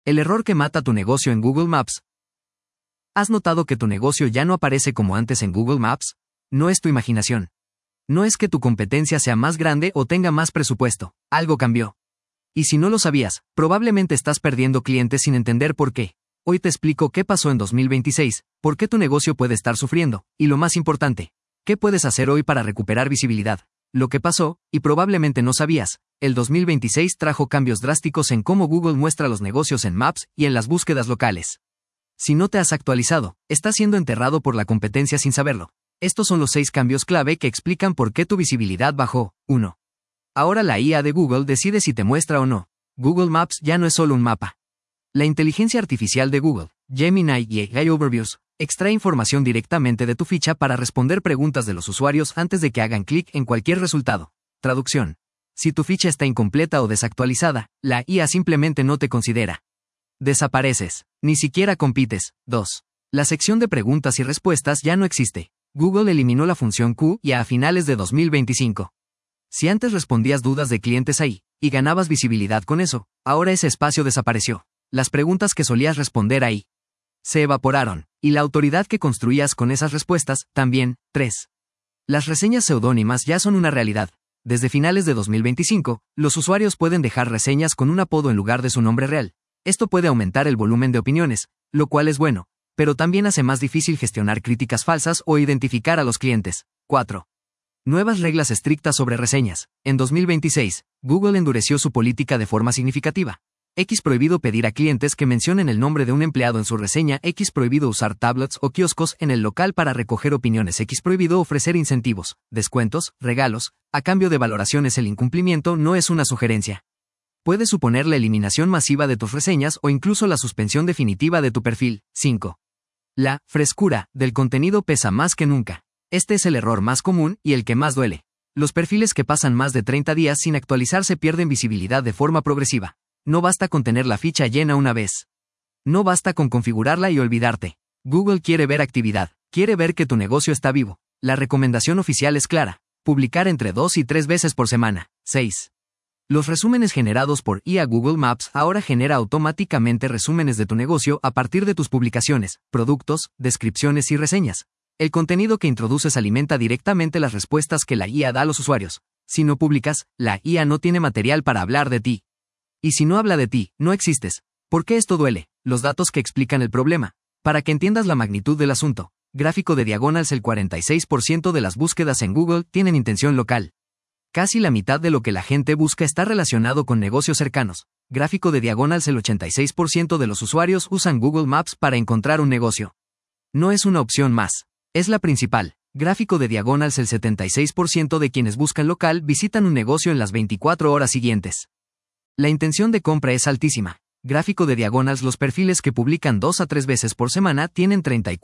El error que mata tu negocio en Google Maps. ¿Has notado que tu negocio ya no aparece como antes en Google Maps? No es tu imaginación. No es que tu competencia sea más grande o tenga más presupuesto, algo cambió. Y si no lo sabías, probablemente estás perdiendo clientes sin entender por qué. Hoy te explico qué pasó en 2026, por qué tu negocio puede estar sufriendo, y lo más importante, qué puedes hacer hoy para recuperar visibilidad. Lo que pasó, y probablemente no sabías, el 2026 trajo cambios drásticos en cómo Google muestra los negocios en Maps y en las búsquedas locales. Si no te has actualizado, estás siendo enterrado por la competencia sin saberlo. Estos son los 6 cambios clave que explican por qué tu visibilidad bajó. 1. Ahora la IA de Google decide si te muestra o no. Google Maps ya no es solo un mapa. La inteligencia artificial de Google, Gemini y AI Overviews, extrae información directamente de tu ficha para responder preguntas de los usuarios antes de que hagan clic en cualquier resultado. Traducción. Si tu ficha está incompleta o desactualizada, la IA simplemente no te considera. Desapareces. Ni siquiera compites. 2. La sección de preguntas y respuestas ya no existe. Google eliminó la función Q y a finales de 2025. Si antes respondías dudas de clientes ahí, y ganabas visibilidad con eso, ahora ese espacio desapareció. Las preguntas que solías responder ahí se evaporaron, y la autoridad que construías con esas respuestas, también. 3. Las reseñas seudónimas ya son una realidad. Desde finales de 2025, los usuarios pueden dejar reseñas con un apodo en lugar de su nombre real. Esto puede aumentar el volumen de opiniones, lo cual es bueno, pero también hace más difícil gestionar críticas falsas o identificar a los clientes. 4. Nuevas reglas estrictas sobre reseñas. En 2026, Google endureció su política de forma significativa. X prohibido pedir a clientes que mencionen el nombre de un empleado en su reseña. X prohibido usar tablets o kioscos en el local para recoger opiniones. X prohibido ofrecer incentivos, descuentos, regalos, a cambio de valoraciones. El incumplimiento no es una sugerencia. Puede suponer la eliminación masiva de tus reseñas o incluso la suspensión definitiva de tu perfil. 5. La frescura del contenido pesa más que nunca. Este es el error más común y el que más duele. Los perfiles que pasan más de 30 días sin actualizarse pierden visibilidad de forma progresiva. No basta con tener la ficha llena una vez. No basta con configurarla y olvidarte. Google quiere ver actividad, quiere ver que tu negocio está vivo. La recomendación oficial es clara: publicar entre 2 y 3 veces por semana. 6. Los resúmenes generados por IA. Google Maps ahora genera automáticamente resúmenes de tu negocio a partir de tus publicaciones, productos, descripciones y reseñas. El contenido que introduces alimenta directamente las respuestas que la IA da a los usuarios. Si no publicas, la IA no tiene material para hablar de ti. Y si no habla de ti, no existes. ¿Por qué esto duele? Los datos que explican el problema. Para que entiendas la magnitud del asunto. Gráfico de diagonals. El 46% de las búsquedas en Google tienen intención local. Casi la mitad de lo que la gente busca está relacionado con negocios cercanos. Gráfico de diagonals. El 86% de los usuarios usan Google Maps para encontrar un negocio. No es una opción más. Es la principal. Gráfico de diagonals. El 76% de quienes buscan local visitan un negocio en las 24 horas siguientes. La intención de compra es altísima. Gráfico de diagonals. Los perfiles que publican 2 a 3 veces por semana tienen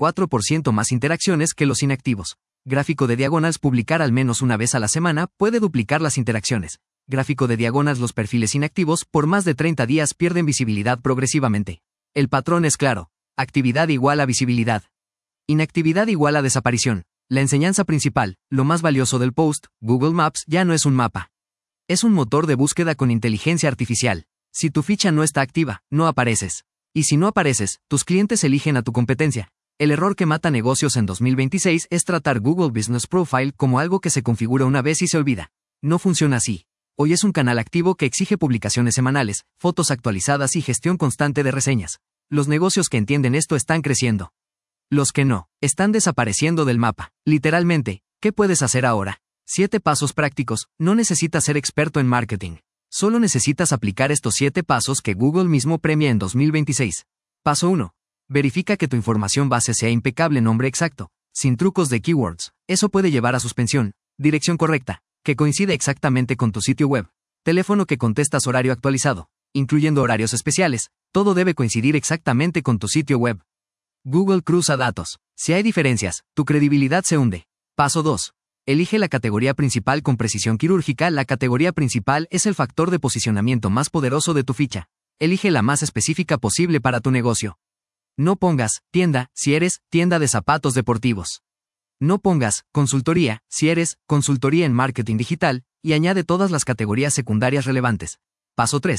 34% más interacciones que los inactivos. Gráfico de diagonals. Publicar al menos una vez a la semana puede duplicar las interacciones. Gráfico de diagonals. Los perfiles inactivos por más de 30 días pierden visibilidad progresivamente. El patrón es claro. Actividad igual a visibilidad. Inactividad igual a desaparición. La enseñanza principal, lo más valioso del post: Google Maps ya no es un mapa. Es un motor de búsqueda con inteligencia artificial. Si tu ficha no está activa, no apareces. Y si no apareces, tus clientes eligen a tu competencia. El error que mata negocios en 2026 es tratar Google Business Profile como algo que se configura una vez y se olvida. No funciona así. Hoy es un canal activo que exige publicaciones semanales, fotos actualizadas y gestión constante de reseñas. Los negocios que entienden esto están creciendo. Los que no, están desapareciendo del mapa. Literalmente, ¿qué puedes hacer ahora? 7 pasos prácticos. No necesitas ser experto en marketing. Solo necesitas aplicar estos 7 pasos que Google mismo premia en 2026. Paso 1. Verifica que tu información base sea impecable. Nombre exacto, sin trucos de keywords. Eso puede llevar a suspensión. Dirección correcta, que coincide exactamente con tu sitio web. Teléfono que contestas. Horario actualizado, incluyendo horarios especiales. Todo debe coincidir exactamente con tu sitio web. Google cruza datos. Si hay diferencias, tu credibilidad se hunde. Paso 2. Elige la categoría principal con precisión quirúrgica. La categoría principal es el factor de posicionamiento más poderoso de tu ficha. Elige la más específica posible para tu negocio. No pongas tienda si eres tienda de zapatos deportivos. No pongas consultoría si eres consultoría en marketing digital, y añade todas las categorías secundarias relevantes. Paso 3.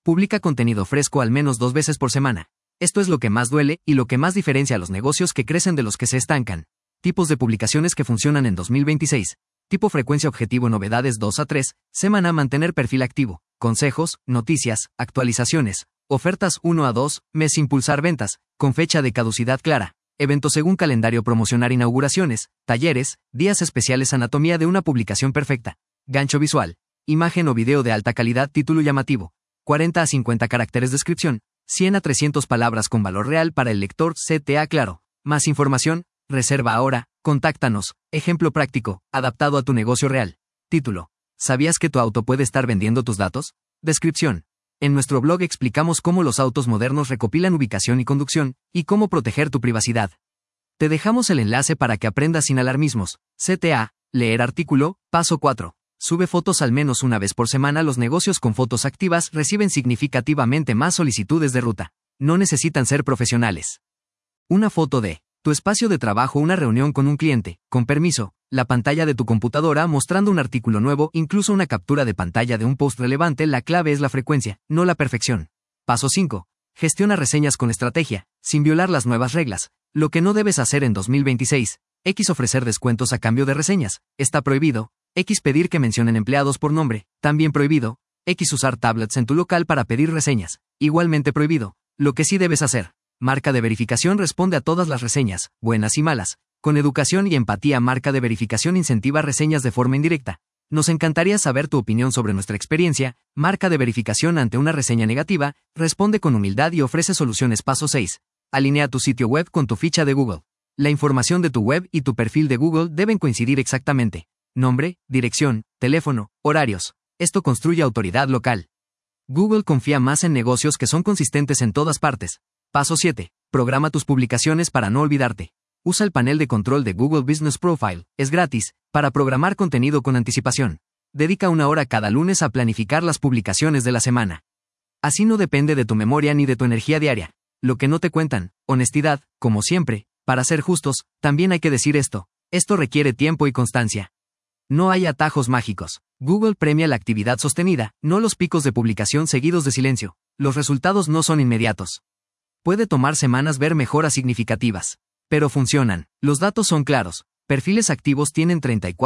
Publica contenido fresco al menos 2 veces por semana. Esto es lo que más duele y lo que más diferencia a los negocios que crecen de los que se estancan. Tipos de publicaciones que funcionan en 2026. Tipo frecuencia objetivo novedades 2 a 3, semana mantener perfil activo, consejos, noticias, actualizaciones, ofertas 1 a 2, mes impulsar ventas, con fecha de caducidad clara, eventos según calendario promocionar inauguraciones, talleres, días especiales anatomía de una publicación perfecta, gancho visual, imagen o video de alta calidad título llamativo, 40 a 50 caracteres descripción, 100 a 300 palabras con valor real para el lector CTA claro, más información, reserva ahora, contáctanos, ejemplo práctico, adaptado a tu negocio real. Título. ¿Sabías que tu auto puede estar vendiendo tus datos? Descripción. En nuestro blog explicamos cómo los autos modernos recopilan ubicación y conducción, y cómo proteger tu privacidad. Te dejamos el enlace para que aprendas sin alarmismos. CTA. Leer artículo. Paso 4. Sube fotos al menos una vez por semana. Los negocios con fotos activas reciben significativamente más solicitudes de ruta. No necesitan ser profesionales. Una foto de tu espacio de trabajo, una reunión con un cliente, con permiso, la pantalla de tu computadora mostrando un artículo nuevo, incluso una captura de pantalla de un post relevante. La clave es la frecuencia, no la perfección. Paso 5. Gestiona reseñas con estrategia, sin violar las nuevas reglas. Lo que no debes hacer en 2026. X ofrecer descuentos a cambio de reseñas. Está prohibido. X pedir que mencionen empleados por nombre. También prohibido. X usar tablets en tu local para pedir reseñas. Igualmente prohibido. Lo que sí debes hacer. Marca de verificación responde a todas las reseñas, buenas y malas. Con educación y empatía, marca de verificación incentiva reseñas de forma indirecta. Nos encantaría saber tu opinión sobre nuestra experiencia. Marca de verificación ante una reseña negativa, responde con humildad y ofrece soluciones. Paso 6. Alinea tu sitio web con tu ficha de Google. La información de tu web y tu perfil de Google deben coincidir exactamente. Nombre, dirección, teléfono, horarios. Esto construye autoridad local. Google confía más en negocios que son consistentes en todas partes. Paso 7. Programa tus publicaciones para no olvidarte. Usa el panel de control de Google Business Profile, es gratis, para programar contenido con anticipación. Dedica 1 hora cada lunes a planificar las publicaciones de la semana. Así no depende de tu memoria ni de tu energía diaria. Lo que no te cuentan, honestidad, como siempre, para ser justos, también hay que decir esto. Esto requiere tiempo y constancia. No hay atajos mágicos. Google premia la actividad sostenida, no los picos de publicación seguidos de silencio. Los resultados no son inmediatos. Puede tomar semanas ver mejoras significativas. Pero funcionan. Los datos son claros. Perfiles activos tienen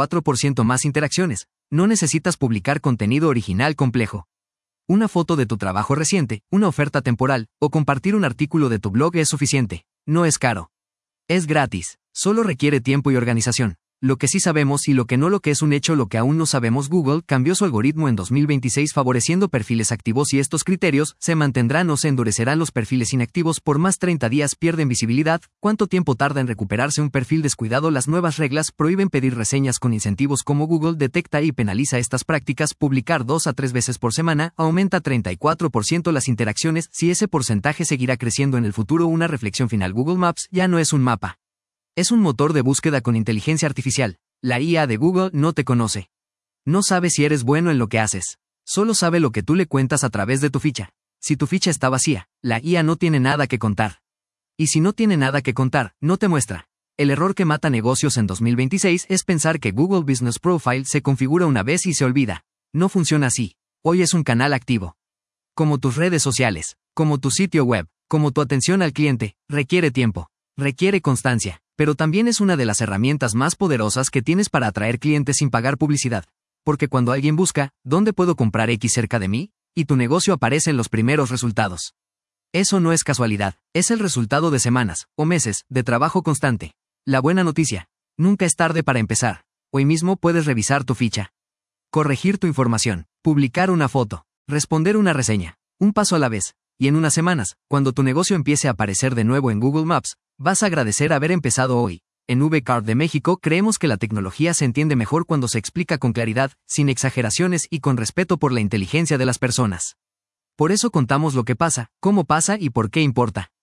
34% más interacciones. No necesitas publicar contenido original complejo. Una foto de tu trabajo reciente, una oferta temporal, o compartir un artículo de tu blog es suficiente. No es caro. Es gratis. Solo requiere tiempo y organización. Lo que sí sabemos y lo que no, lo que es un hecho, lo que aún no sabemos. Google cambió su algoritmo en 2026 favoreciendo perfiles activos y estos criterios se mantendrán o se endurecerán. Los perfiles inactivos por más 30 días pierden visibilidad. ¿Cuánto tiempo tarda en recuperarse un perfil descuidado? Las nuevas reglas prohíben pedir reseñas con incentivos. Como Google detecta y penaliza estas prácticas, publicar 2 a 3 veces por semana aumenta 34% las interacciones. Si ese porcentaje seguirá creciendo en el futuro. Una reflexión final. Google Maps ya no es un mapa. Es un motor de búsqueda con inteligencia artificial. La IA de Google no te conoce. No sabe si eres bueno en lo que haces. Solo sabe lo que tú le cuentas a través de tu ficha. Si tu ficha está vacía, la IA no tiene nada que contar. Y si no tiene nada que contar, no te muestra. El error que mata negocios en 2026 es pensar que Google Business Profile se configura una vez y se olvida. No funciona así. Hoy es un canal activo. Como tus redes sociales, como tu sitio web, como tu atención al cliente, requiere tiempo. Requiere constancia. Pero también es una de las herramientas más poderosas que tienes para atraer clientes sin pagar publicidad. Porque cuando alguien busca, ¿dónde puedo comprar X cerca de mí? Y tu negocio aparece en los primeros resultados. Eso no es casualidad, es el resultado de semanas, o meses, de trabajo constante. La buena noticia. Nunca es tarde para empezar. Hoy mismo puedes revisar tu ficha. Corregir tu información, publicar una foto, responder una reseña, un paso a la vez. Y en unas semanas, cuando tu negocio empiece a aparecer de nuevo en Google Maps, vas a agradecer haber empezado hoy. En VCard de México creemos que la tecnología se entiende mejor cuando se explica con claridad, sin exageraciones y con respeto por la inteligencia de las personas. Por eso contamos lo que pasa, cómo pasa y por qué importa.